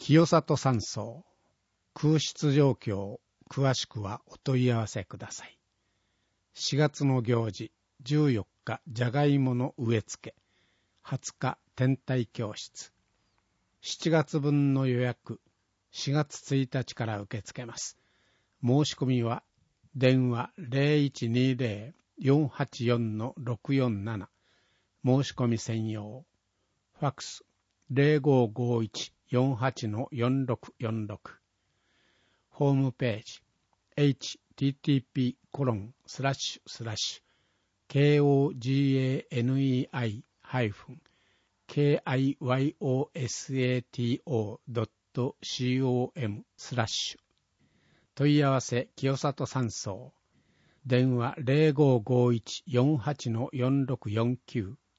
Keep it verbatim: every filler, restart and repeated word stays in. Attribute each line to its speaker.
Speaker 1: 清里山荘空室状況詳しくはお問い合わせください。しがつの行事、じゅうよっかじゃがいもの植え付け、はつか天体教室、しちがつぶんの予約、しがつついたちから受け付けます。申し込みは電話 ゼロいちにゼロ よんはちよん ろくよんなな、申し込み専用、ファックス ゼロごごいち よんはち よんろくよんろく、ホームページ エイチティーティーピーコロンスラッシュスラッシュケーオージーエーエヌイーアイハイフンケーアイワイオーエスエーティーオードットシーオーエムスラッシュ問い合わせ清里山荘電話 ゼロごごいち よんはち よんろくよんきゅう